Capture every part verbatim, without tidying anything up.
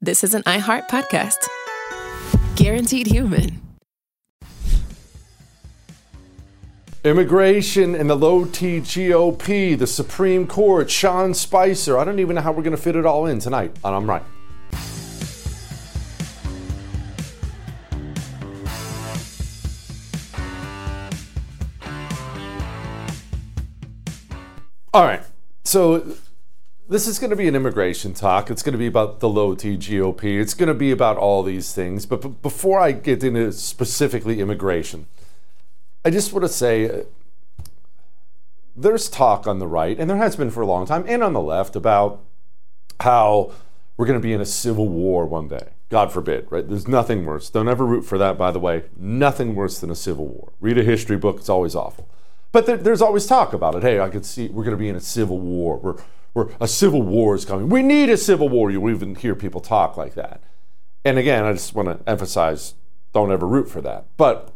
this is an iHeart podcast. Guaranteed Human. Immigration and the low-T G O P, the Supreme Court, Sean Spicer. I don't even know how we're going to fit it all in tonight on I'm Right. All right, so this is going to be an immigration talk. It's going to be about the low-T G O P. It's going to be about all these things. But b- before I get into specifically immigration, I just want to say uh, there's talk on the right, and there has been for a long time, and on the left, about how we're going to be in a civil war one day. God forbid, right? There's nothing worse. Don't ever root for that, by the way. Nothing worse than a civil war. Read a history book. It's always awful. But there, there's always talk about it. Hey, I could see we're going to be in a civil war. We're, we're, a civil war is coming. We need a civil war. You even hear people talk like that. And again, I just want to emphasize, don't ever root for that. But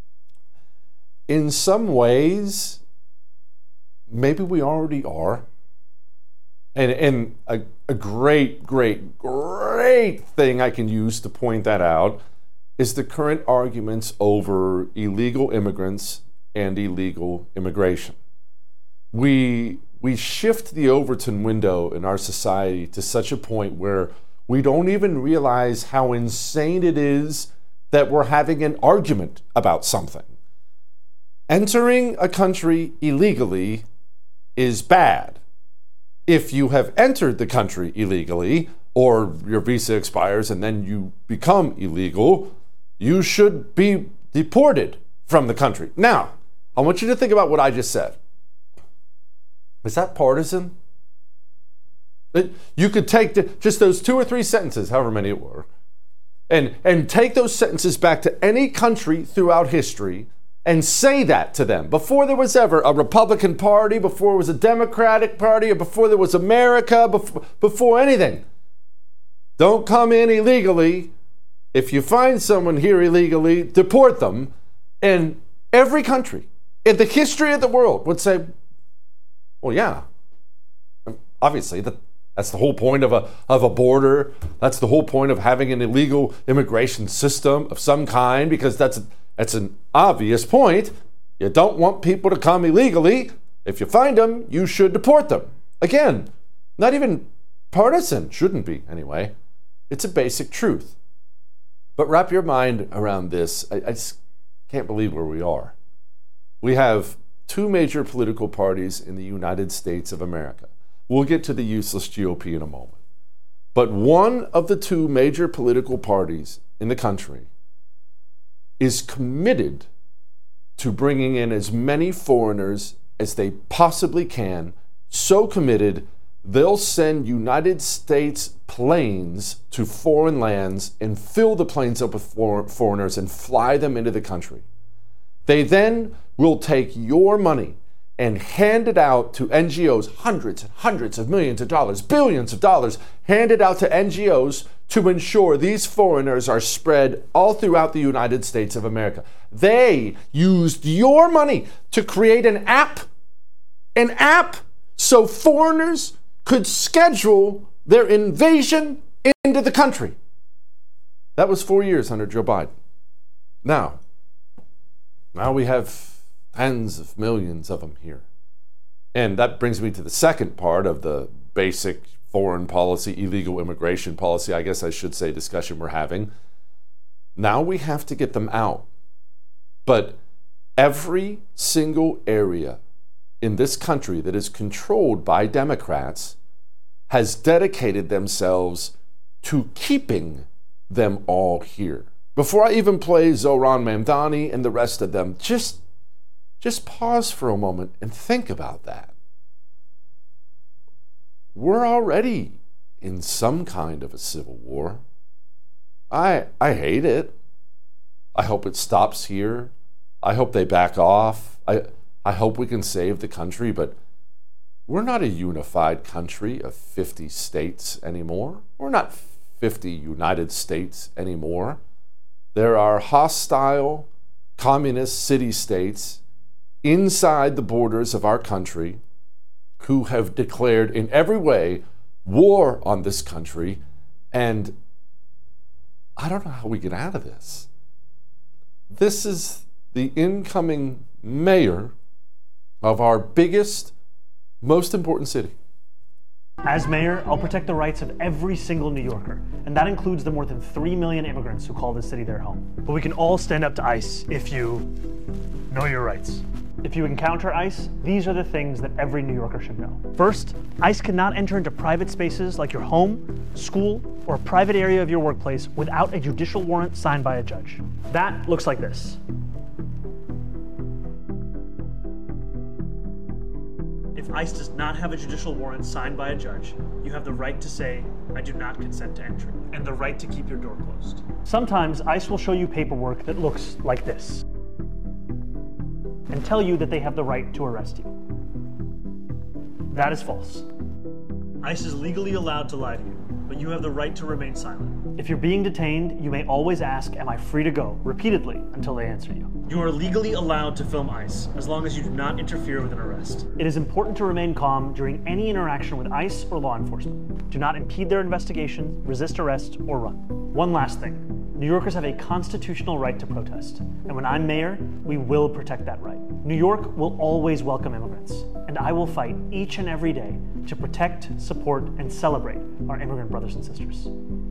in some ways, maybe we already are. And, and a, a great, great, great thing I can use to point that out is the current arguments over illegal immigrants and illegal immigration. We, we shift the Overton window in our society to such a point where we don't even realize how insane it is that we're having an argument about something. Entering a country illegally is bad. If you have entered the country illegally, or your visa expires and then you become illegal, you should be deported from the country. Now, I want you to think about what I just said. Is that partisan? You could take the, just those two or three sentences, however many it were, and, and take those sentences back to any country throughout history and say that to them. Before there was ever a Republican Party, before there was a Democratic Party, or before there was America, before, before anything. Don't come in illegally. If you find someone here illegally, deport them. And every country in the history of the world would say, well, yeah, obviously that, that's the whole point of a, of a border. That's the whole point of having an illegal immigration system of some kind, because that's, that's an obvious point. You don't want people to come illegally. If you find them, you should deport them. Again, not even partisan, shouldn't be anyway. It's a basic truth. But wrap your mind around this. I, I just can't believe where we are. We have two major political parties in the United States of America. We'll get to the useless G O P in a moment. But one of the two major political parties in the country is committed to bringing in as many foreigners as they possibly can, so committed they'll send United States planes to foreign lands and fill the planes up with foreigners and fly them into the country. They then will take your money and hand it out to N G Os, hundreds and hundreds of millions of dollars, billions of dollars, hand it out to N G Os to ensure these foreigners are spread all throughout the United States of America. They used your money to create an app, an app so foreigners could schedule their invasion into the country. That was four years under Joe Biden. Now, now we have tens of millions of them here. And that brings me to the second part of the basic foreign policy, illegal immigration policy, I guess I should say, discussion we're having. Now we have to get them out. But every single area in this country that is controlled by Democrats has dedicated themselves to keeping them all here. Before I even play Zohran Mamdani and the rest of them, just, just pause for a moment and think about that. We're already in some kind of a civil war. I, I hate it. I hope it stops here. I hope they back off. I, I hope we can save the country, but we're not a unified country of fifty states anymore. We're not fifty United States anymore. There are hostile communist city-states inside the borders of our country who have declared in every way war on this country, and I don't know how we get out of this. This is the incoming mayor of our biggest, most important city. As mayor, I'll protect the rights of every single New Yorker, and that includes the more than three million immigrants who call this city their home. But we can all stand up to ICE if you know your rights. If you encounter ICE, these are the things that every New Yorker should know. First, ICE cannot enter into private spaces like your home, school, or a private area of your workplace without a judicial warrant signed by a judge. That looks like this. If ICE does not have a judicial warrant signed by a judge, you have the right to say, I do not consent to entry, and the right to keep your door closed. Sometimes ICE will show you paperwork that looks like this and tell you that they have the right to arrest you. That is false. ICE is legally allowed to lie to you, but you have the right to remain silent. If you're being detained, you may always ask, am I free to go, repeatedly, until they answer you. You are legally allowed to film ICE, as long as you do not interfere with an arrest. It is important to remain calm during any interaction with ICE or law enforcement. Do not impede their investigation, resist arrest, or run. One last thing. New Yorkers have a constitutional right to protest, and when I'm mayor, we will protect that right. New York will always welcome immigrants, and I will fight each and every day to protect, support, and celebrate our immigrant brothers and sisters.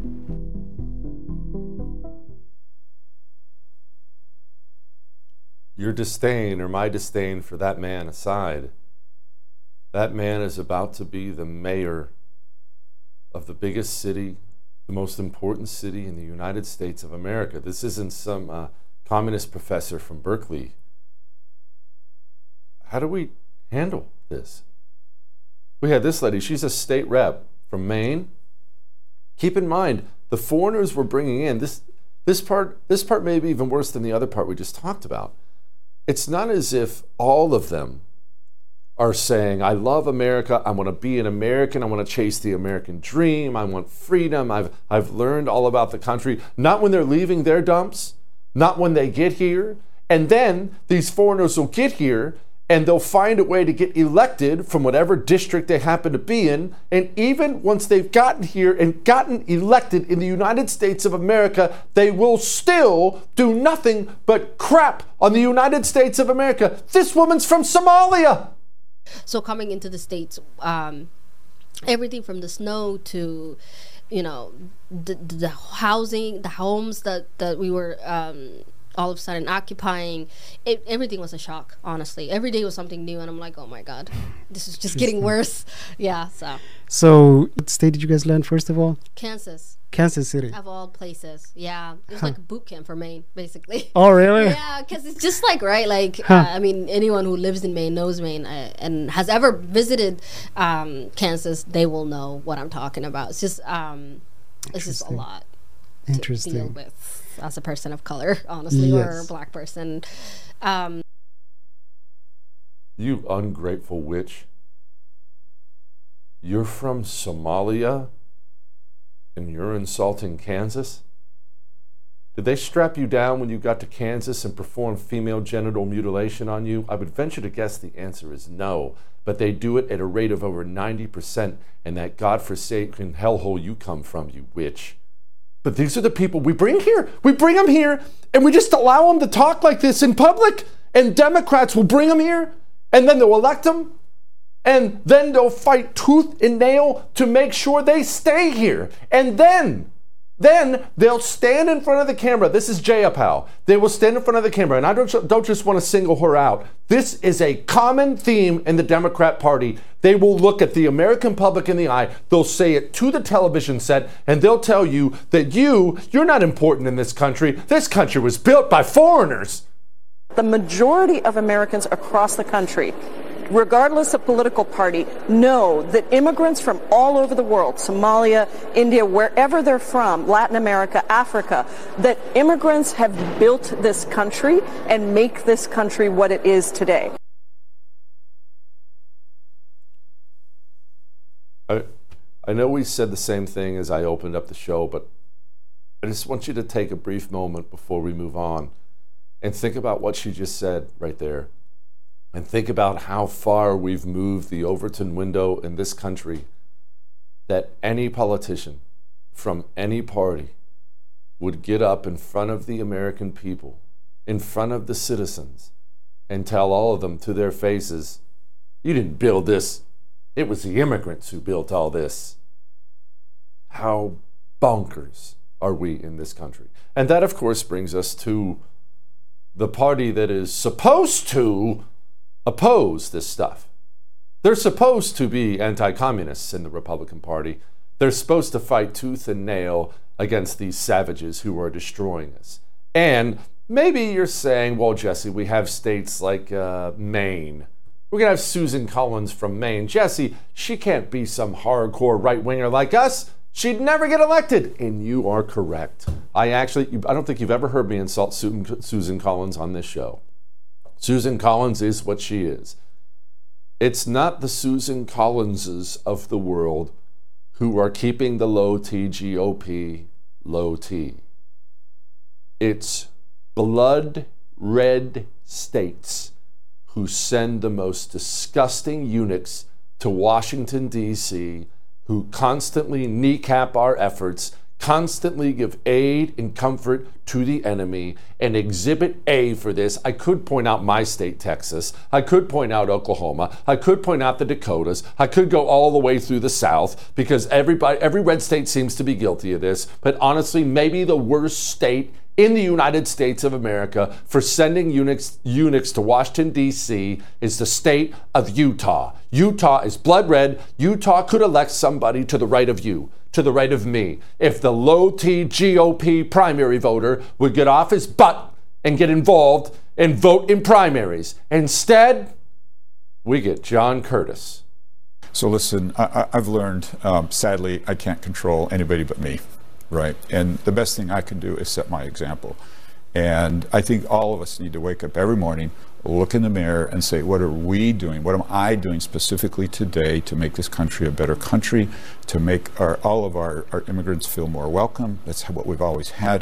Your disdain or my disdain for that man aside, that man is about to be the mayor of the biggest city, the most important city in the United States of America. This isn't some uh, communist professor from Berkeley. How do we handle this? We had this lady, she's a state rep from Maine. Keep in mind, the foreigners we're bringing in, this, this part, this part may be even worse than the other part we just talked about. It's not as if all of them are saying, I love America, I want to be an American, I want to chase the American dream, I want freedom, I've, I've learned all about the country. Not when they're leaving their dumps, not when they get here. And then these foreigners will get here and they'll find a way to get elected from whatever district they happen to be in. And even once they've gotten here and gotten elected in the United States of America, they will still do nothing but crap on the United States of America. This woman's from Somalia. So coming into the States, um, everything from the snow to, you know, the, the housing, the homes that, that we were um, all of a sudden occupying, it, everything was a shock, honestly. Every day was something new, and I'm like, oh my God, this is just getting worse. Yeah, so. So what state did you guys land, first of all? Kansas. Kansas City. Of all places, yeah. It was huh. like a boot camp for Maine, basically. Oh, really? Yeah, because it's just like, right, like, huh. uh, I mean, anyone who lives in Maine knows Maine uh, and has ever visited um, Kansas, they will know what I'm talking about. It's just, um, it's just a lot to Interesting. deal with as a person of color, honestly, yes. or a black person. Um, you ungrateful witch. You're from Somalia? And you're insulting Kansas? Did they strap you down when you got to Kansas and perform female genital mutilation on you? I would venture to guess the answer is no, but they do it at a rate of over ninety percent in that godforsaken hellhole you come from, you witch. But these are the people we bring here. We bring them here, and we just allow them to talk like this in public, and Democrats will bring them here, and then they'll elect them, and then they'll fight tooth and nail to make sure they stay here. And then, then they'll stand in front of the camera. This is Jayapal. They will stand in front of the camera. And I don't, don't just want to single her out. This is a common theme in the Democrat Party. They will look at the American public in the eye. They'll say it to the television set, and they'll tell you that you, you're not important in this country. This country was built by foreigners. The majority of Americans across the country, regardless of political party, know that immigrants from all over the world, Somalia, India, wherever they're from, Latin America, Africa, that immigrants have built this country and make this country what it is today. I, I know we said the same thing as I opened up the show, but I just want you to take a brief moment before we move on and think about what she just said right there. And think about how far we've moved the Overton window in this country, that any politician from any party would get up in front of the American people, in front of the citizens, and tell all of them to their faces, you didn't build this. It was the immigrants who built all this. How bonkers are we in this country? And that, of course, brings us to the party that is supposed to oppose this stuff. They're supposed to be anti-communists in the Republican Party. They're supposed to fight tooth and nail against these savages who are destroying us. And maybe you're saying, well, Jesse, we have states like uh, Maine. We're going to have Susan Collins from Maine. Jesse, she can't be some hardcore right-winger like us. She'd never get elected. And you are correct. I actually, I don't think you've ever heard me insult Susan Collins on this show. Susan Collins is what she is. It's not the Susan Collinses of the world who are keeping the low T G O P low T. It's blood red states who send the most disgusting eunuchs to Washington, D C, who constantly kneecap our efforts, constantly give aid and comfort to the enemy, and exhibit A for this. I could point out my state, Texas. I could point out Oklahoma. I could point out the Dakotas. I could go all the way through the South, because everybody, every red state seems to be guilty of this. But honestly, maybe the worst state in the United States of America for sending eunuchs, eunuchs to Washington, D C is the state of Utah. Utah is blood red. Utah could elect somebody to the right of you, to the right of me, if the low T G O P primary voter would get off his butt and get involved and vote in primaries. Instead, we get John Curtis. So listen, I, I've learned, um, sadly, I can't control anybody but me. Right. And the best thing I can do is set my example. And I think all of us need to wake up every morning, look in the mirror and say, what are we doing? What am I doing specifically today to make this country a better country, to make our, all of our, our immigrants feel more welcome? That's what we've always had.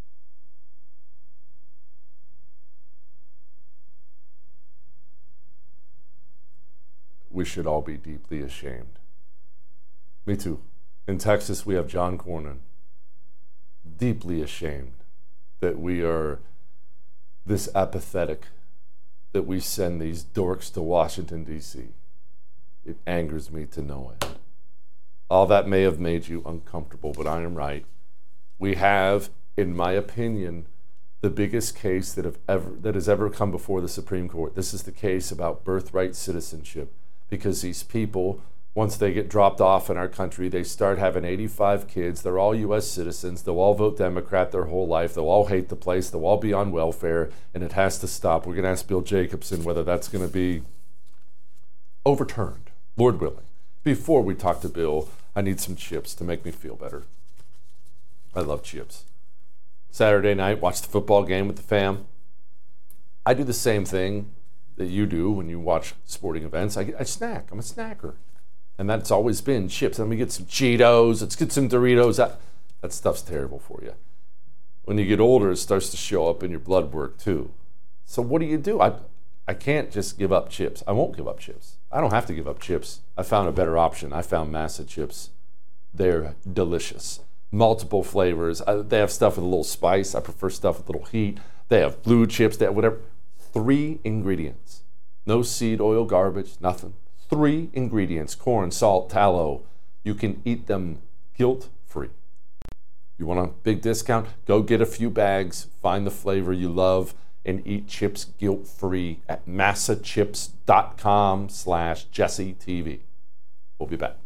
We should all be deeply ashamed. Me too. In Texas, we have John Cornyn. Deeply ashamed that we are this apathetic, that we send these dorks to Washington, D C. It angers me to no end. All that may have made you uncomfortable, but I am right. We have, in my opinion, the biggest case that have ever that has ever come before the Supreme Court. This is the case about birthright citizenship, because these people, once they get dropped off in our country, they start having eighty-five kids. They're all U S citizens. They'll all vote Democrat their whole life. They'll all hate the place. They'll all be on welfare, and it has to stop. We're going to ask Bill Jacobson whether that's going to be overturned, Lord willing. Before we talk to Bill, I need some chips to make me feel better. I love chips. Saturday night, watch the football game with the fam. I do the same thing that you do when you watch sporting events. I, I snack. I'm a snacker. And that's always been chips. Let me get some Cheetos. Let's get some Doritos. That, that stuff's terrible for you. When you get older, it starts to show up in your blood work too. So what do you do? I, I can't just give up chips. I won't give up chips. I don't have to give up chips. I found a better option. I found Massa chips. They're delicious. Multiple flavors. I, they have stuff with a little spice. I prefer stuff with a little heat. They have blue chips. They have whatever. Three ingredients. No seed oil garbage, nothing. Three ingredients: corn, salt, tallow. You can eat them guilt-free. You want a big discount? Go get a few bags, find the flavor you love, and eat chips guilt-free at massachips.com slash JesseTV. We'll be back.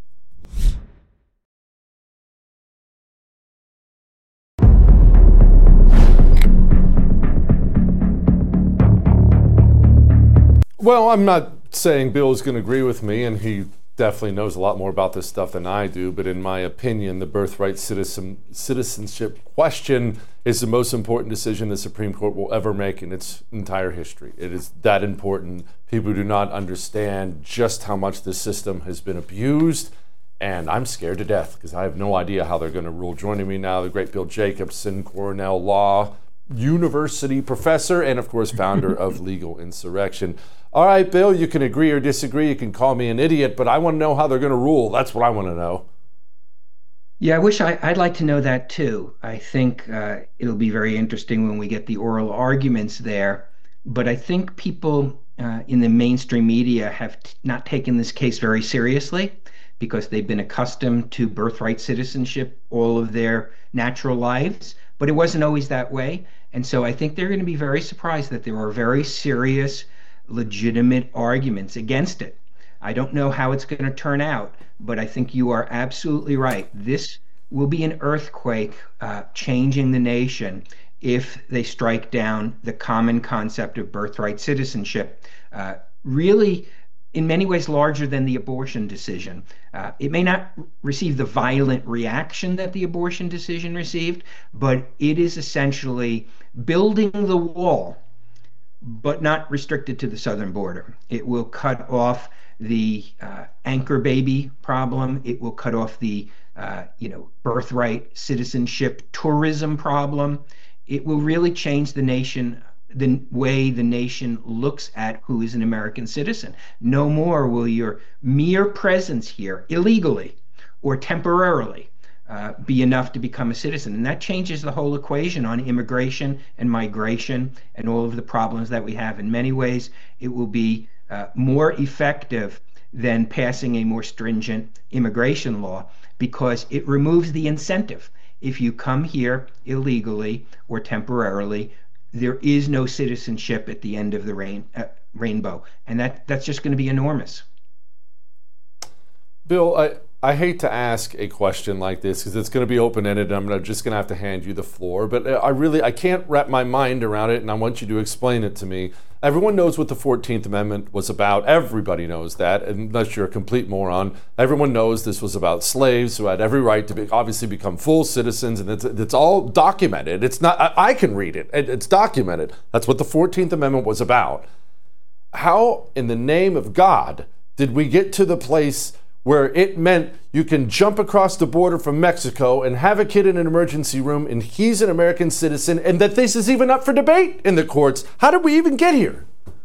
Well, I'm not saying Bill is going to agree with me, and he definitely knows a lot more about this stuff than I do, but in my opinion, the birthright citizen, citizenship question is the most important decision the Supreme Court will ever make in its entire history. It is that important. People do not understand just how much this system has been abused, and I'm scared to death because I have no idea how they're going to rule. Joining me now, the great Bill Jacobson, Cornell Law University professor, and of course, founder of Legal Insurrection. All right, Bill, you can agree or disagree. You can call me an idiot, but I want to know how they're going to rule. That's what I want to know. Yeah, I wish I, I'd like to know that too. I think uh, it'll be very interesting when we get the oral arguments there. But I think people uh, in the mainstream media have t- not taken this case very seriously because they've been accustomed to birthright citizenship all of their natural lives. But it wasn't always that way. And so I think they're going to be very surprised that there are very serious, legitimate arguments against it. I don't know how it's going to turn out, but I think you are absolutely right. This will be an earthquake uh, changing the nation if they strike down the common concept of birthright citizenship, uh, really in many ways larger than the abortion decision. Uh, it may not receive the violent reaction that the abortion decision received, but it is essentially building the wall, but not restricted to the southern border. It will cut off the uh, anchor baby problem. It will cut off the uh, you know birthright citizenship tourism problem. It will really change the nation, the way the nation looks at who is an American citizen. No more will your mere presence here illegally or temporarily uh, be enough to become a citizen. And that changes the whole equation on immigration and migration and all of the problems that we have. In many ways, it will be uh, more effective than passing a more stringent immigration law because it removes the incentive. If you come here illegally or temporarily, there is no citizenship at the end of the rain, uh, rainbow. And that, that's just going to be enormous. Bill, I, I hate to ask a question like this because it's going to be open-ended and I'm just going to have to hand you the floor, but I really, I can't wrap my mind around it and I want you to explain it to me. Everyone knows what the fourteenth Amendment was about. Everybody knows that, unless you're a complete moron. Everyone knows this was about slaves who had every right to be, obviously become full citizens, and it's, it's all documented. It's not, I, I can read it. It's documented. That's what the fourteenth Amendment was about. How, in the name of God, did we get to the place where it meant you can jump across the border from Mexico and have a kid in an emergency room and he's an American citizen, and that this is even up for debate in the courts? How did we even get here?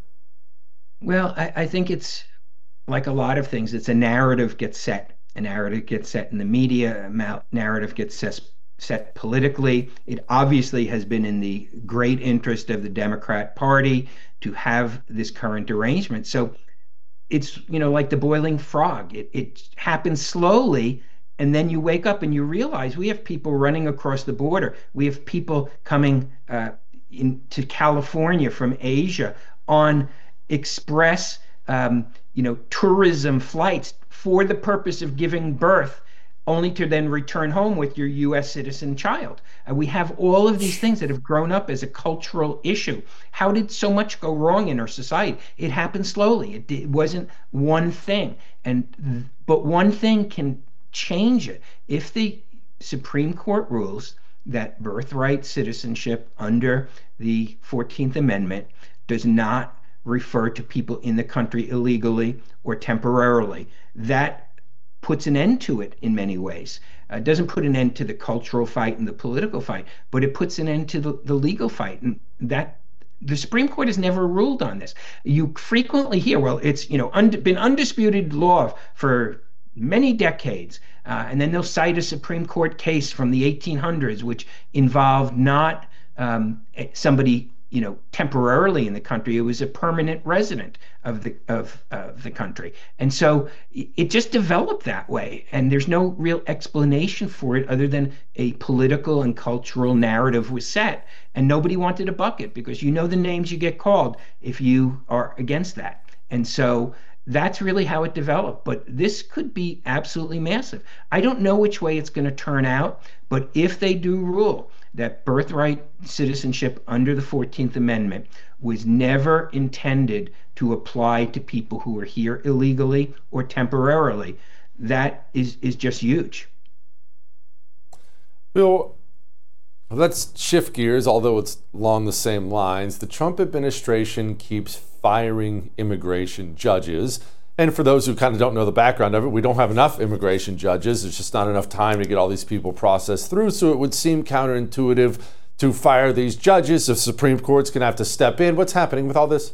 Well, I, I think it's like a lot of things. It's a narrative gets set. A narrative gets set in the media. A narrative gets set, set politically. It obviously has been in the great interest of the Democrat Party to have this current arrangement. So it's, you know, like the boiling frog. It, it happens slowly, and then you wake up and you realize we have people running across the border. We have people coming uh, into California from Asia on express, um, you know, tourism flights for the purpose of giving birth, only to then return home with your U S citizen child. Uh, we have all of these things that have grown up as a cultural issue. How did so much go wrong in our society? It happened slowly. It, it wasn't one thing. And but one thing can change it. If the Supreme Court rules that birthright citizenship under the fourteenth Amendment does not refer to people in the country illegally or temporarily, that puts an end to it in many ways. It uh, doesn't put an end to the cultural fight and the political fight, but it puts an end to the, the legal fight. And that the Supreme Court has never ruled on this. You frequently hear, well, it's, you know, und- been undisputed law for many decades. Uh, and then they'll cite a Supreme Court case from the eighteen hundreds, which involved not um, somebody, you know, temporarily in the country. It was a permanent resident of the of uh, the country, and so it just developed that way. And there's no real explanation for it other than a political and cultural narrative was set, and nobody wanted a bucket because you know the names you get called if you are against that. And so that's really how it developed. But this could be absolutely massive. I don't know which way it's going to turn out, but if they do rule that birthright citizenship under the fourteenth Amendment was never intended to apply to people who are here illegally or temporarily, that is, is just huge. Bill, let's shift gears, although it's along the same lines. The Trump administration keeps firing immigration judges. And for those who kind of don't know the background of it, we don't have enough immigration judges. There's just not enough time to get all these people processed through. So it would seem counterintuitive to fire these judges. The Supreme Court's going to have to step in. What's happening with all this?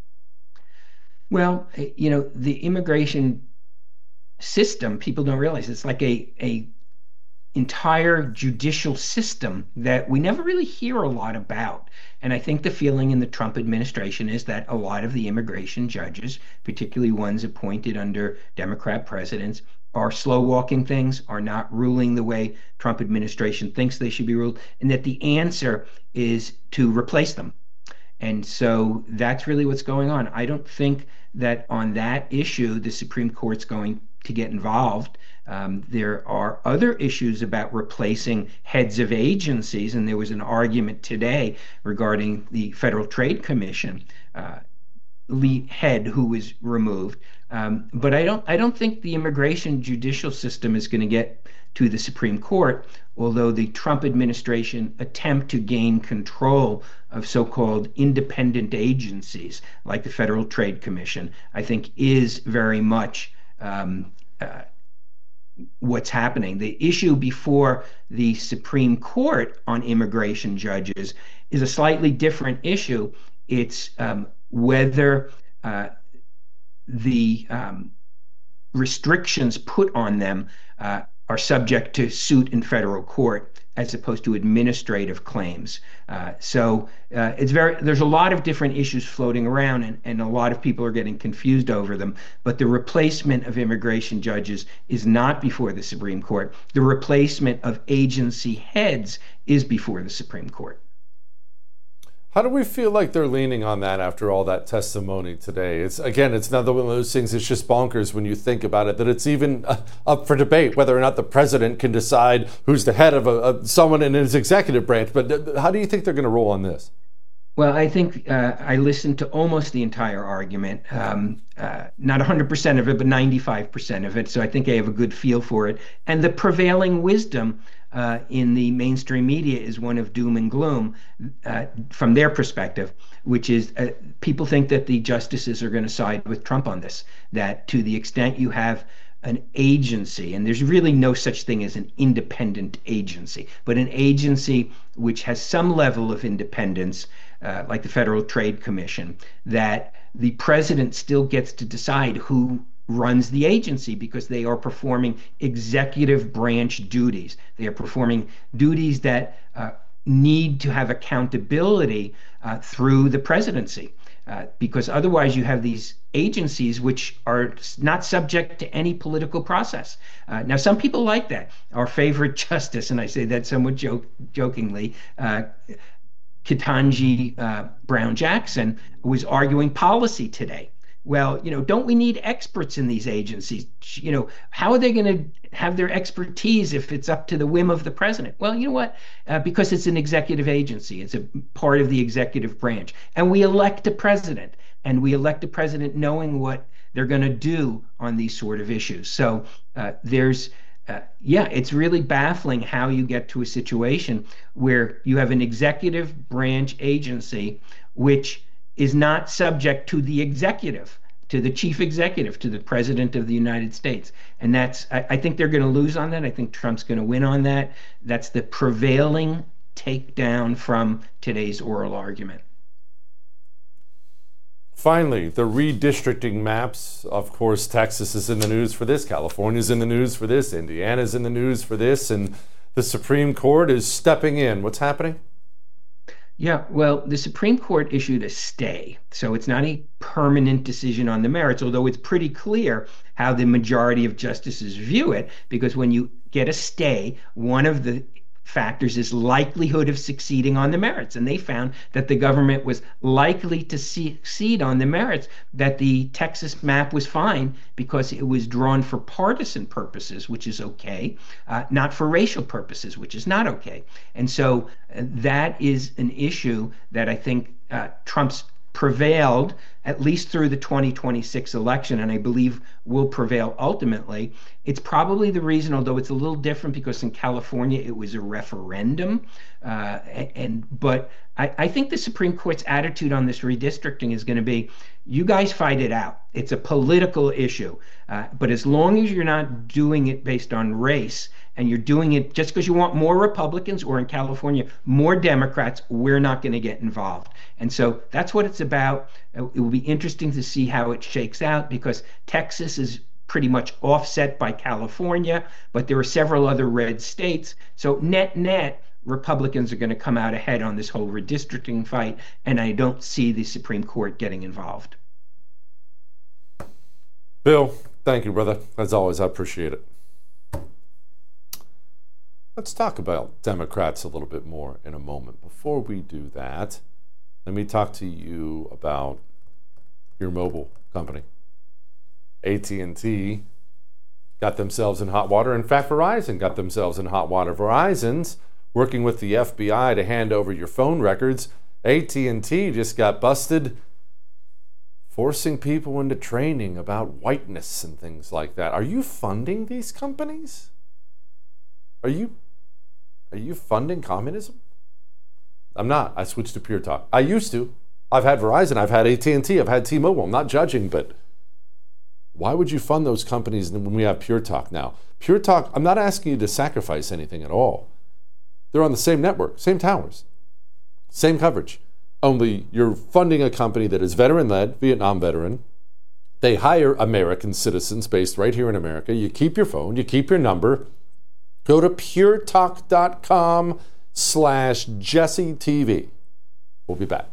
Well, you know, the immigration system, people don't realize it's like a, a entire judicial system that we never really hear a lot about. And I think the feeling in the Trump administration is that a lot of the immigration judges, particularly ones appointed under Democrat presidents, are slow walking things, are not ruling the way Trump administration thinks they should be ruled, and that the answer is to replace them. And so that's really what's going on. I don't think that on that issue, the Supreme Court's going to get involved. Um, there are other issues about replacing heads of agencies, and there was an argument today regarding the Federal Trade Commission uh, lead head who was removed. Um, but I don't, I don't think the immigration judicial system is going to get to the Supreme Court, although the Trump administration attempt to gain control of so-called independent agencies like the Federal Trade Commission, I think is very much um, uh, what's happening. The issue before the Supreme Court on immigration judges is a slightly different issue. It's um, whether uh, the um, restrictions put on them uh, are subject to suit in federal court as opposed to administrative claims. Uh, so uh, it's very, there's a lot of different issues floating around, and, and a lot of people are getting confused over them. But the replacement of immigration judges is not before the Supreme Court. The replacement of agency heads is before the Supreme Court. How do we feel like they're leaning on that after all that testimony today? It's again, it's another one of those things. It's just bonkers when you think about it, that it's even uh, up for debate whether or not the president can decide who's the head of a, of someone in his executive branch. But th- how do you think they're going to roll on this? Well, I think uh, I listened to almost the entire argument, um, uh, not one hundred percent of it, but ninety-five percent of it. So I think I have a good feel for it. And the prevailing wisdom uh, in the mainstream media is one of doom and gloom uh, from their perspective, which is uh, people think that the justices are going to side with Trump on this, that to the extent you have an agency, and there's really no such thing as an independent agency, but an agency which has some level of independence, uh, like the Federal Trade Commission, that the president still gets to decide who runs the agency because they are performing executive branch duties. They are performing duties that uh, need to have accountability uh, through the presidency. Uh, because otherwise you have these agencies which are not subject to any political process. Uh, now, some people like that. Our favorite justice, and I say that somewhat joke, jokingly, uh, Ketanji uh, Brown Jackson was arguing policy today. Well, you know, don't we need experts in these agencies? You know, how are they going to have their expertise if it's up to the whim of the president? Well, you know what? Uh, because it's an executive agency. It's a part of the executive branch. And we elect a president. And we elect a president knowing what they're going to do on these sort of issues. So uh, there's, uh, yeah, it's really baffling how you get to a situation where you have an executive branch agency which is not subject to the executive, to the chief executive, to the president of the United States. And that's, I, I think they're going to lose on that. I think Trump's going to win on that. That's the prevailing takedown from today's oral argument. Finally, the redistricting maps. Of course, Texas is in the news for this. California's in the news for this. Indiana's in the news for this. And the Supreme Court is stepping in. What's happening? Yeah, well, the Supreme Court issued a stay, so it's not a permanent decision on the merits, although it's pretty clear how the majority of justices view it, because when you get a stay, one of the factors is likelihood of succeeding on the merits, and they found that the government was likely to succeed on the merits, that the Texas map was fine because it was drawn for partisan purposes, which is okay, uh, not for racial purposes, which is not okay. And so uh, that is an issue that I think uh, Trump's prevailed at least through the twenty twenty-six election, and I believe will prevail ultimately. It's probably the reason, although it's a little different because in California it was a referendum, uh, and but I, I think the Supreme Court's attitude on this redistricting is going to be, you guys fight it out. It's a political issue, uh, but as long as you're not doing it based on race, and you're doing it just because you want more Republicans, or in California, more Democrats, we're not going to get involved. And so that's what it's about. It will be interesting to see how it shakes out, because Texas is pretty much offset by California, but there are several other red states. So net net, Republicans are going to come out ahead on this whole redistricting fight, and I don't see the Supreme Court getting involved. Bill, thank you, brother. As always, I appreciate it. Let's talk about Democrats a little bit more in a moment. Before we do that, let me talk to you about your mobile company. A T and T got themselves in hot water. In fact, Verizon got themselves in hot water. Verizon's working with the F B I to hand over your phone records. A T and T just got busted forcing people into training about whiteness and things like that. Are you funding these companies? Are you are you funding communism? I'm not. I switched to Pure Talk. I used to. I've had Verizon, I've had A T and T, I've had T-Mobile. I'm not judging, but why would you fund those companies when we have Pure Talk now? Pure Talk, I'm not asking you to sacrifice anything at all. They're on the same network, same towers, same coverage. Only you're funding a company that is veteran-led, Vietnam veteran. They hire American citizens based right here in America. You keep your phone, you keep your number. Go to puretalk.com slash Jesse TV. We'll be back.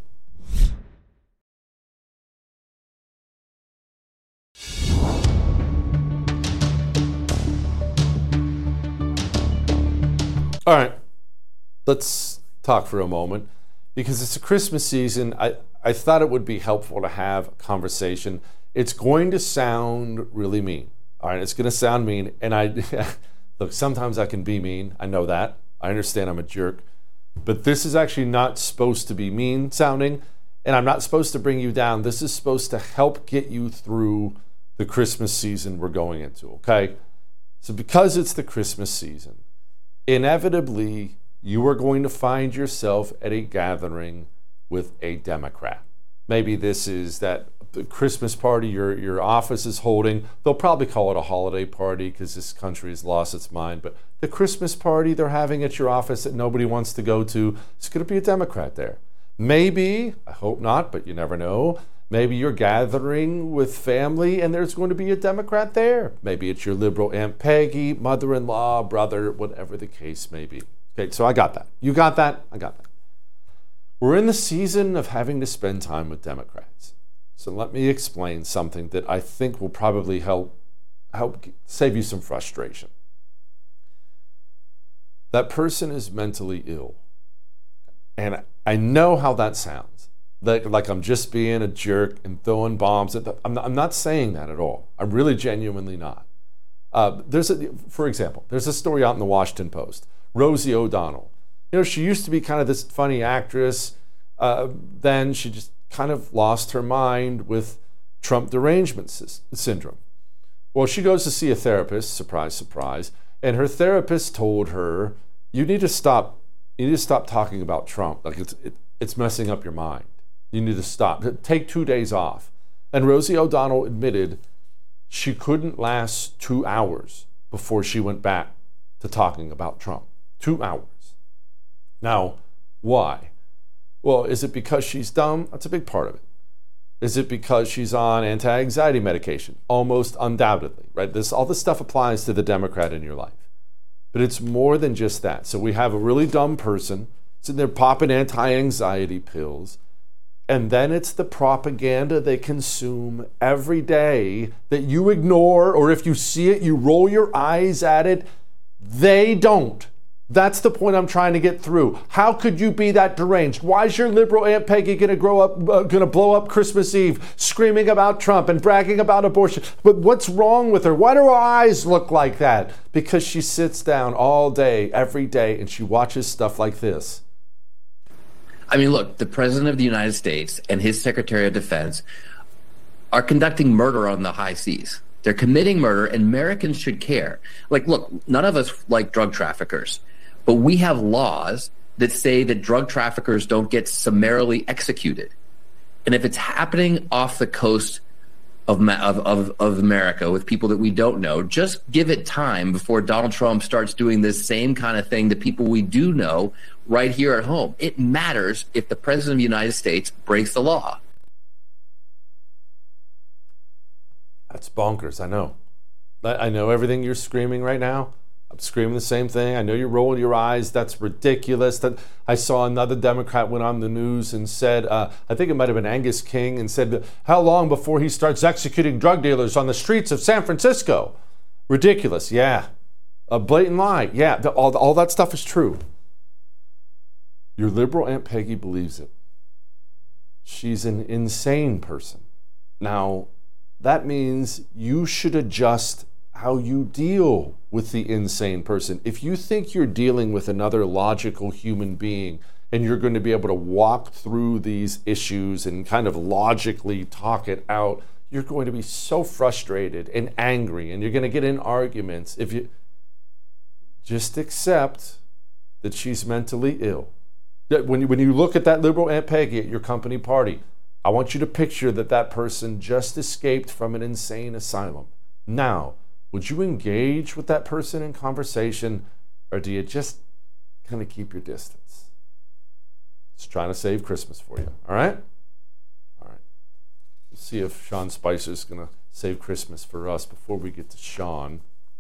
All right, let's talk for a moment because it's a Christmas season. I, I thought it would be helpful to have a conversation. It's going to sound really mean. All right, it's going to sound mean. And I look, sometimes I can be mean. I know that. I understand I'm a jerk. But this is actually not supposed to be mean sounding. And I'm not supposed to bring you down. This is supposed to help get you through the Christmas season we're going into, okay? So because it's the Christmas season, inevitably, you are going to find yourself at a gathering with a Democrat. Maybe this is that the Christmas party your, your office is holding. They'll probably call it a holiday party because this country has lost its mind. But the Christmas party they're having at your office that nobody wants to go to, it's going to be a Democrat there. Maybe, I hope not, but you never know, maybe you're gathering with family and there's going to be a Democrat there. Maybe it's your liberal Aunt Peggy, mother-in-law, brother, whatever the case may be. Okay, so I got that. You got that? I got that. We're in the season of having to spend time with Democrats. So let me explain something that I think will probably help, help save you some frustration. That person is mentally ill. And I know how that sounds. Like, like I'm just being a jerk and throwing bombs at the, I'm not, I'm not saying that at all. I'm really genuinely not. Uh, there's a, for example, there's a story out in the Washington Post. Rosie O'Donnell. You know, she used to be kind of this funny actress. Uh, then she just kind of lost her mind with Trump derangement sy- syndrome. Well, she goes to see a therapist, surprise, surprise, and her therapist told her, you need to stop, you need to stop talking about Trump. Like it's, it, it's messing up your mind. You need to stop. Take two days off. And Rosie O'Donnell admitted she couldn't last two hours before she went back to talking about Trump. Two hours. Now, why? Well, is it because she's dumb? That's a big part of it. Is it because she's on anti-anxiety medication? Almost undoubtedly, right? This, all this stuff applies to the Democrat in your life. But it's more than just that. So we have a really dumb person sitting there popping anti-anxiety pills. And then it's the propaganda they consume every day that you ignore, or if you see it, you roll your eyes at it. They don't. That's the point I'm trying to get through. How could you be that deranged? Why is your liberal Aunt Peggy going to grow up, uh, going to blow up Christmas Eve, screaming about Trump and bragging about abortion? But what's wrong with her? Why do her eyes look like that? Because she sits down all day, every day, and she watches stuff like this. I mean, look, the President of the United States and his Secretary of Defense are conducting murder on the high seas. They're committing murder, and Americans should care. Like, look, none of us like drug traffickers, but we have laws that say that drug traffickers don't get summarily executed. And if it's happening off the coast of, of, of, of America with people that we don't know, just give it time before Donald Trump starts doing this same kind of thing to people we do know right here at home. It matters if the President of the United States breaks the law. That's bonkers, I know. I know everything you're screaming right now. I'm screaming the same thing. I know you're rolling your eyes. That's ridiculous. That I saw another Democrat went on the news and said, uh, I think it might have been Angus King, and said, how long before he starts executing drug dealers on the streets of San Francisco? Ridiculous. Yeah. A blatant lie. Yeah. The, all, all that stuff is true. Your liberal Aunt Peggy believes it. She's an insane person. Now, that means you should adjust how you deal with the insane person. If you think you're dealing with another logical human being and you're going to be able to walk through these issues and kind of logically talk it out, you're going to be so frustrated and angry, and you're going to get in arguments. If you just accept that she's mentally ill. When you, when you look at that liberal Aunt Peggy at your company party, I want you to picture that that person just escaped from an insane asylum. Now, would you engage with that person in conversation, or do you just kind of keep your distance? Just trying to save Christmas for you, all right? All right. We'll see if Sean Spicer's going to save Christmas for us. Before we get to Sean,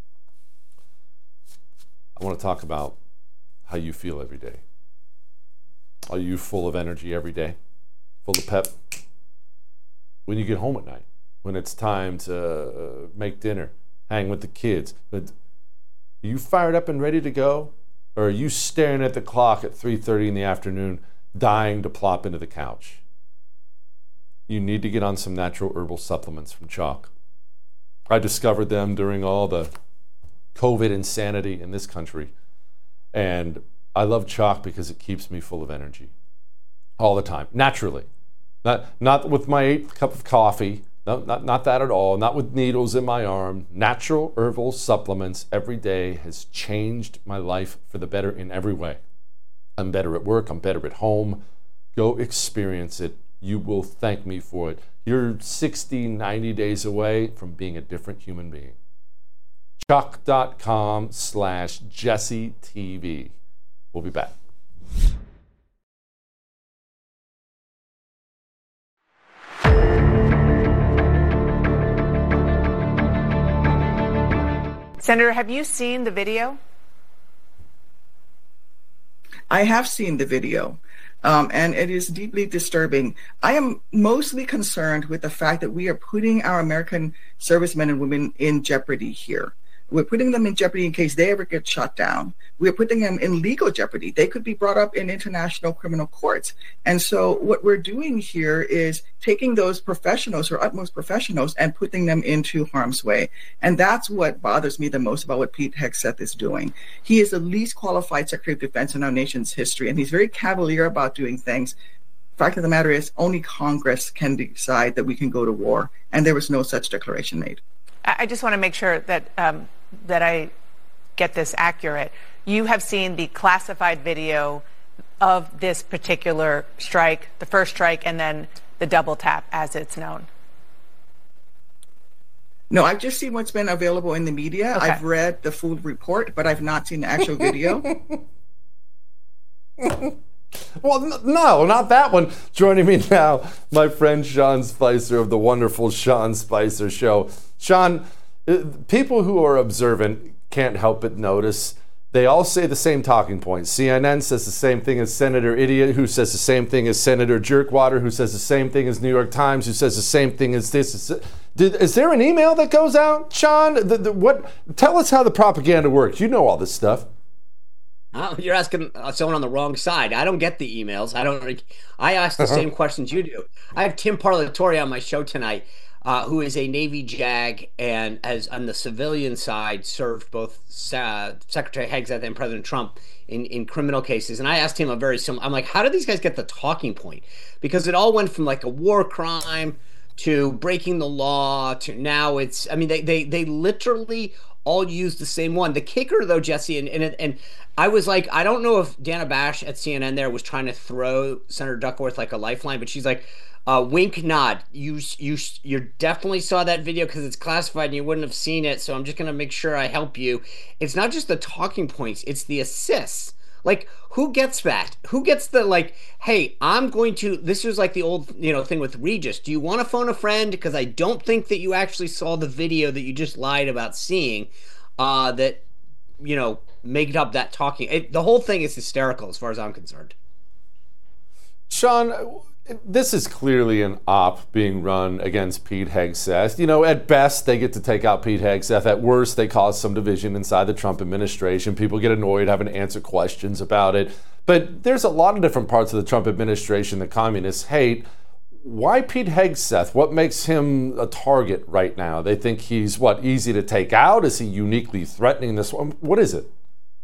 I want to talk about how you feel every day. Are you full of energy every day? Full of pep? When you get home at night, when it's time to uh, make dinner, hang with the kids, but are you fired up and ready to go? Or are you staring at the clock at three thirty in the afternoon, dying to plop into the couch? You need to get on some natural herbal supplements from Choq. I discovered them during all the COVID insanity in this country. And I love Choq because it keeps me full of energy all the time, naturally. Not, not with my eighth cup of coffee, no, not, not that at all, not with needles in my arm. Natural herbal supplements every day has changed my life for the better in every way. I'm better at work, I'm better at home. Go experience it. You will thank me for it. You're sixty, ninety days away from being a different human being. Choq.com slash Jesse TV. We'll be back. Senator, have you seen the video? I have seen the video, um, and it is deeply disturbing. I am mostly concerned with the fact that we are putting our American servicemen and women in jeopardy here. We're putting them in jeopardy in case they ever get shut down. We're putting them in legal jeopardy. They could be brought up in international criminal courts. And so what we're doing here is taking those professionals, or utmost professionals, and putting them into harm's way. And that's what bothers me the most about what Pete Hegseth is doing. He is the least qualified Secretary of Defense in our nation's history, and he's very cavalier about doing things. Fact of the matter is, only Congress can decide that we can go to war, and there was no such declaration made. I just want to make sure that um, that I get this accurate. You have seen the classified video of this particular strike, the first strike, and then the double tap, as it's known. No, I've just seen what's been available in the media. Okay. I've read the full report, but I've not seen the actual video. Well, no, not that one. Joining me now, my friend Sean Spicer of the wonderful Sean Spicer Show. Sean, people who are observant can't help but notice they all say the same talking points. C N N says the same thing as Senator Idiot, who says the same thing as Senator Jerkwater, who says the same thing as New York Times, who says the same thing as this. Did, is there an email that goes out, Sean? The, the, what? Tell us how the propaganda works. You know all this stuff. Oh, you're asking someone on the wrong side. I don't get the emails. I don't. I ask the same questions you do. I have Tim Parlatore on my show tonight, uh, who is a Navy JAG and has, on the civilian side, served both uh, Secretary Hegseth and President Trump in, in criminal cases. And I asked him a very similar. I'm like, how do these guys get the talking point? Because it all went from like a war crime to breaking the law to now it's. I mean, they they they literally all use the same one. The kicker, though, Jesse, and and and. I was like, I don't know if Dana Bash at C N N there was trying to throw Senator Duckworth like a lifeline, but she's like, uh, wink, nod. You you you definitely saw that video because it's classified and you wouldn't have seen it. So I'm just gonna make sure I help you. It's not just the talking points; it's the assists. Like, who gets that? Who gets the, like, hey, I'm going to, this was like the old, you know, thing with Regis. Do you want to phone a friend? Because I don't think that you actually saw the video that you just lied about seeing, uh, that, you know, made up that talking. It, the whole thing is hysterical as far as I'm concerned. Sean, this is clearly an op being run against Pete Hegseth. You know, at best, they get to take out Pete Hegseth. At worst, they cause some division inside the Trump administration. People get annoyed having to answer questions about it. But there's a lot of different parts of the Trump administration that communists hate. Why Pete Hegseth? What makes him a target right now? They think he's, what, easy to take out? Is he uniquely threatening this one? What is it?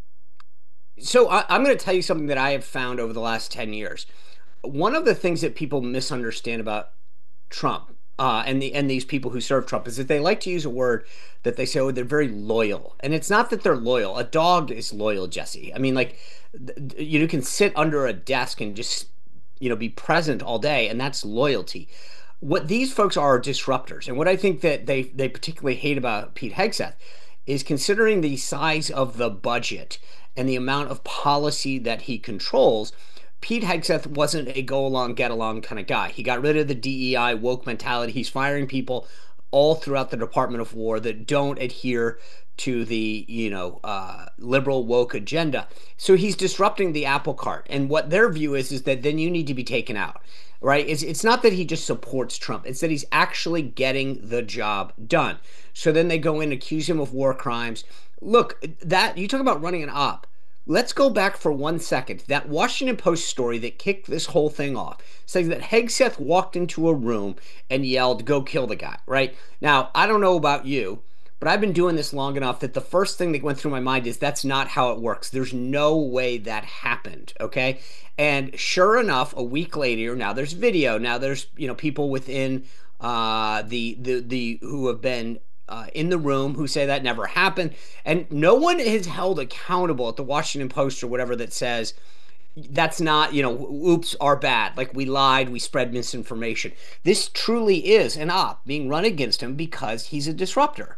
So I, I'm going to tell you something that I have found over the last ten years. One of the things that people misunderstand about Trump uh, and the and these people who serve Trump is that they like to use a word that they say, oh, they're very loyal. And it's not that they're loyal. A dog is loyal, Jesse. I mean, like, you can sit under a desk and just, you know, be present all day, and that's loyalty. What these folks are are disruptors. And what I think that they, they particularly hate about Pete Hegseth is, considering the size of the budget and the amount of policy that he controls, Pete Hegseth wasn't a go-along, get-along kind of guy. He got rid of the D E I woke mentality. He's firing people all throughout the Department of War that don't adhere to the, you know, uh, liberal woke agenda. So he's disrupting the apple cart. And what their view is, is that then you need to be taken out, right? It's, it's not that he just supports Trump. It's that he's actually getting the job done. So then they go in, accuse him of war crimes. Look, that, you talk about running an op. Let's go back for one second. That Washington Post story that kicked this whole thing off says that Hegseth walked into a room and yelled, go kill the guy, right? Now, I don't know about you, but I've been doing this long enough that the first thing that went through my mind is that's not how it works. There's no way that happened, okay? And sure enough, a week later, now there's video. Now there's, you know, people within uh, the, the, the, who have been Uh, in the room who say that never happened, and no one is held accountable at the Washington Post or whatever that says that's not, you know, oops, our bad, like we lied, we spread misinformation. This truly is an op being run against him because he's a disruptor.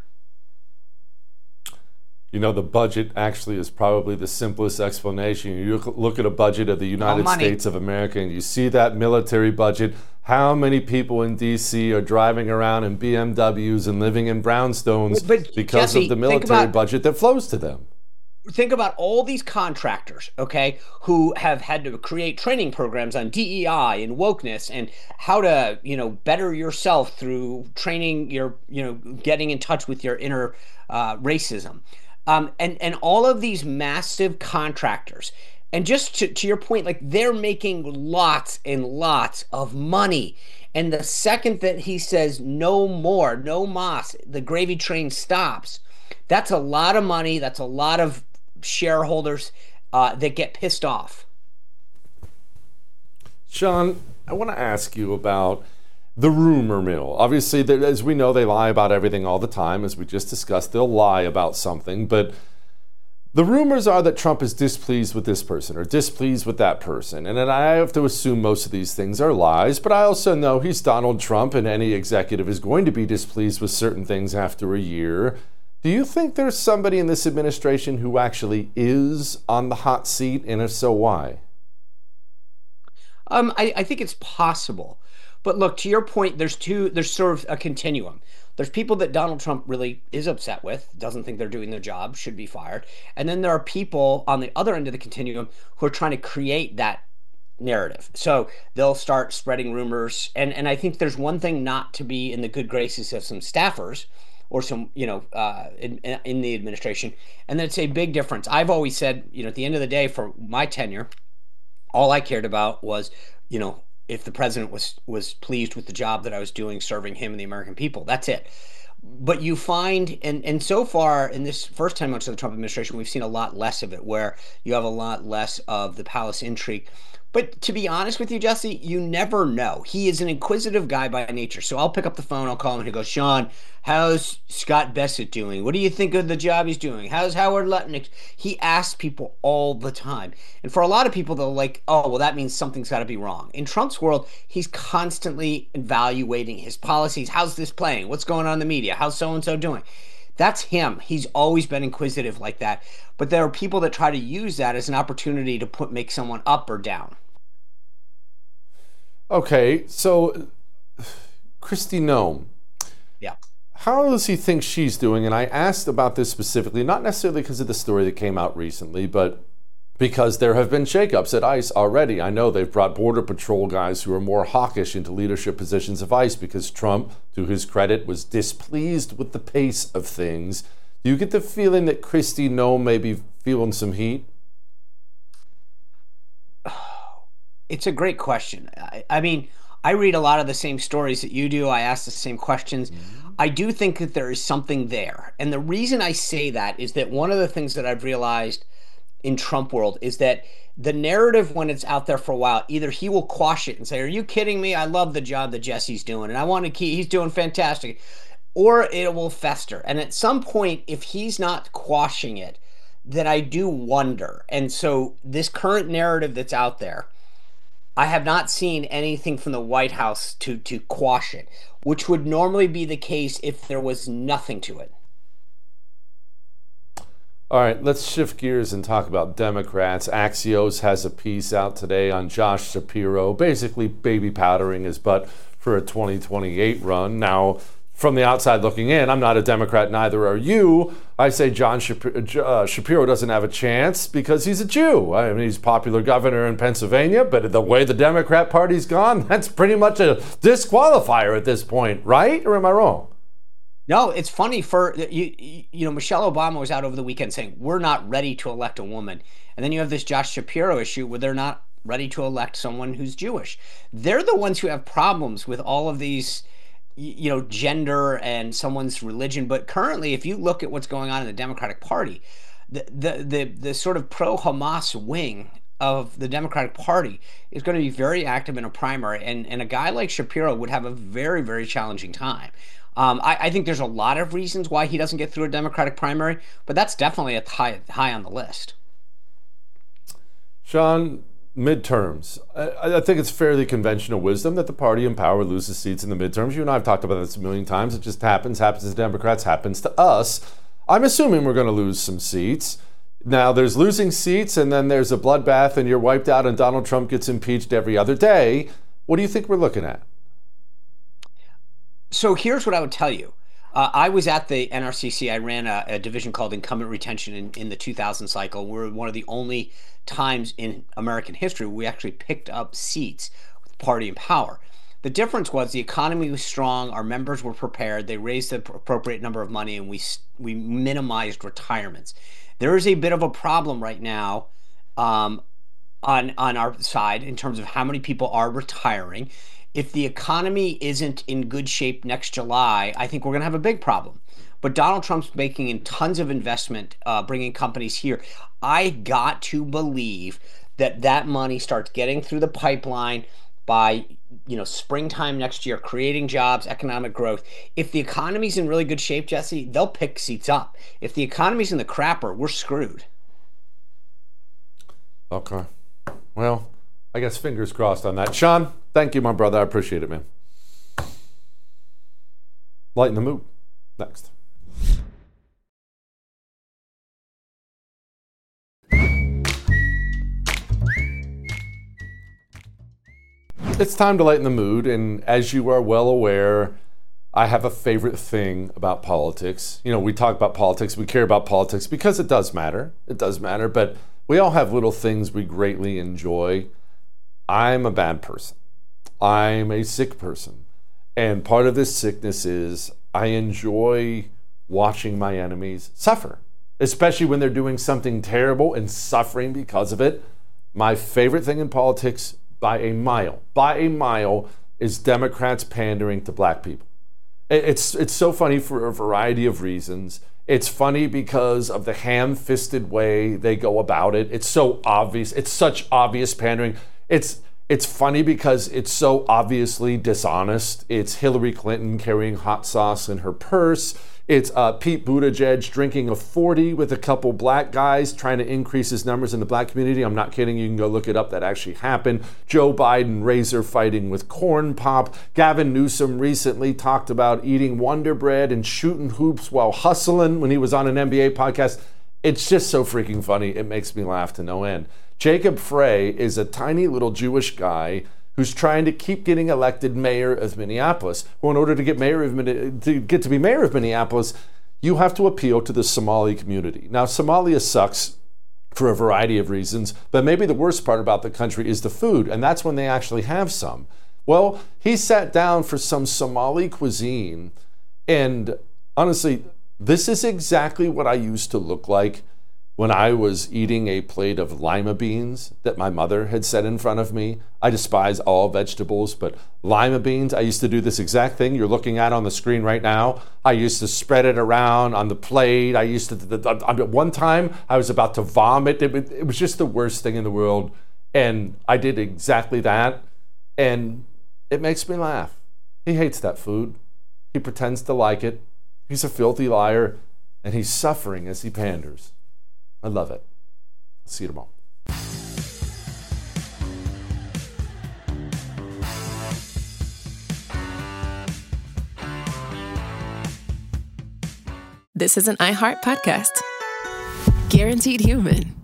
You know, the budget actually is probably the simplest explanation. You look at a budget of the United States of America and you see that military budget. How many people in D C are driving around in B M Ws and living in brownstones but, because Jesse, of the military about, budget that flows to them? Think about all these contractors, okay, who have had to create training programs on D E I and wokeness and how to, you know, better yourself through training your, you know, getting in touch with your inner uh, racism. Um, and, and all of these massive contractors. And just to, to your point, like, they're making lots and lots of money. And the second that he says no more, no mas, the gravy train stops, that's a lot of money. That's a lot of shareholders uh, that get pissed off. Sean, I want to ask you about the rumor mill. Obviously, as we know, they lie about everything all the time. As we just discussed, they'll lie about something. But the rumors are that Trump is displeased with this person or displeased with that person. And then I have to assume most of these things are lies. But I also know he's Donald Trump, and any executive is going to be displeased with certain things after a year. Do you think there's somebody in this administration who actually is on the hot seat? And if so, why? Um, I, I think it's possible. But look, to your point, there's two, there's sort of a continuum. There's people that Donald Trump really is upset with, doesn't think they're doing their job, should be fired. And then there are people on the other end of the continuum who are trying to create that narrative. So they'll start spreading rumors. And, and I think there's one thing not to be in the good graces of some staffers or some, you know, uh, in, in the administration. And then it's a big difference. I've always said, you know, at the end of the day, for my tenure, all I cared about was, you know, if the president was was pleased with the job that I was doing serving him and the American people. That's it. But you find, and, and so far in this first ten months of the Trump administration, we've seen a lot less of it, where you have a lot less of the palace intrigue. But to be honest with you, Jesse, you never know. He is an inquisitive guy by nature. So I'll pick up the phone, I'll call him, and he goes, Sean, how's Scott Bessent doing? What do you think of the job he's doing? How's Howard Lutnick? He asks people all the time. And for a lot of people, they're like, oh, well, that means something's got to be wrong. In Trump's world, he's constantly evaluating his policies. How's this playing? What's going on in the media? How's so-and-so doing? That's him. He's always been inquisitive like that. But there are people that try to use that as an opportunity to put make someone up or down. Okay, so Kristi Noem. Yeah. How does he think she's doing? And I asked about this specifically, not necessarily because of the story that came out recently, but because there have been shakeups at ICE already. I know they've brought Border Patrol guys who are more hawkish into leadership positions of ICE because Trump, to his credit, was displeased with the pace of things. Do you get the feeling that Kristi Noem may be feeling some heat? It's a great question. I, I mean, I read a lot of the same stories that you do. I ask the same questions. Mm-hmm. I do think that there is something there. And the reason I say that is that one of the things that I've realized in Trump world is that the narrative, when it's out there for a while, either he will quash it and say, are you kidding me? I love the job that Jesse's doing and I want to keep, he's doing fantastic, or it will fester. And at some point, if he's not quashing it, then I do wonder. And so this current narrative that's out there, I have not seen anything from the White House to, to quash it, which would normally be the case if there was nothing to it. All right, let's shift gears and talk about Democrats. Axios has a piece out today on Josh Shapiro, basically baby powdering his butt for a twenty twenty-eight run. Now, from the outside looking in, I'm not a Democrat, neither are you. I say John Shapiro, uh, Shapiro doesn't have a chance because he's a Jew. I mean, he's popular governor in Pennsylvania, but the way the Democrat Party's gone, that's pretty much a disqualifier at this point, right? Or am I wrong? No, it's funny for, you, you know, Michelle Obama was out over the weekend saying, we're not ready to elect a woman. And then you have this Josh Shapiro issue where they're not ready to elect someone who's Jewish. They're the ones who have problems with all of these, you know, gender and someone's religion. But currently, if you look at what's going on in the Democratic Party, the the the, the sort of pro-Hamas wing of the Democratic Party is going to be very active in a primary. And, and a guy like Shapiro would have a very, very challenging time. Um, I, I think there's a lot of reasons why he doesn't get through a Democratic primary, but that's definitely a high, high on the list. Sean, midterms. I, I think it's fairly conventional wisdom that the party in power loses seats in the midterms. You and I have talked about this a million times. It just happens, happens to Democrats, happens to us. I'm assuming we're going to lose some seats. Now, there's losing seats, and then there's a bloodbath, and you're wiped out, and Donald Trump gets impeached every other day. What do you think we're looking at? So here's what I would tell you. Uh, I was at the N R C C. I ran a, a division called incumbent retention in, in the two thousand cycle. We're one of the only times in American history we actually picked up seats with the party in power. The difference was the economy was strong, our members were prepared, they raised the appropriate number of money, and we we minimized retirements. There is a bit of a problem right now um, on on our side in terms of how many people are retiring. If the economy isn't in good shape next July, I think we're going to have a big problem. But Donald Trump's making in tons of investment, uh, bringing companies here. I got to believe that that money starts getting through the pipeline by, you know, springtime next year, creating jobs, economic growth. If the economy's in really good shape, Jesse, they'll pick seats up. If the economy's in the crapper, we're screwed. Okay. Well, I guess fingers crossed on that. Sean, thank you, my brother. I appreciate it, man. Lighten the mood. Next. It's time to lighten the mood, and as you are well aware, I have a favorite thing about politics. You know, we talk about politics, we care about politics because it does matter. It does matter, but we all have little things we greatly enjoy. I'm a bad person. I'm a sick person. And part of this sickness is I enjoy watching my enemies suffer, especially when they're doing something terrible and suffering because of it. My favorite thing in politics by a mile, by a mile, is Democrats pandering to black people. It's, it's so funny for a variety of reasons. It's funny because of the ham-fisted way they go about it. It's so obvious. It's such obvious pandering. It's it's funny because it's so obviously dishonest. It's Hillary Clinton carrying hot sauce in her purse. It's uh, Pete Buttigieg drinking a forty with a couple black guys, trying to increase his numbers in the black community. I'm not kidding. You can go look it up. That actually happened. Joe Biden razor fighting with corn pop. Gavin Newsom recently talked about eating Wonder Bread and shooting hoops while hustling when he was on an N B A podcast. It's just so freaking funny. It makes me laugh to no end. Jacob Frey is a tiny little Jewish guy who's trying to keep getting elected mayor of Minneapolis. Well, in order to get mayor of to get to be mayor of Minneapolis, you have to appeal to the Somali community. Now, Somalia sucks for a variety of reasons, but maybe the worst part about the country is the food, and that's when they actually have some. Well, he sat down for some Somali cuisine, and honestly, this is exactly what I used to look like when I was eating a plate of lima beans that my mother had set in front of me. I despise all vegetables, but lima beans, I used to do this exact thing you're looking at on the screen right now. I used to spread it around on the plate. I used to, the, the, one time I was about to vomit. It, it was just the worst thing in the world. And I did exactly that. And it makes me laugh. He hates that food. He pretends to like it. He's a filthy liar. And he's suffering as he panders. I love it. See you tomorrow. This is an iHeart podcast. Guaranteed Human.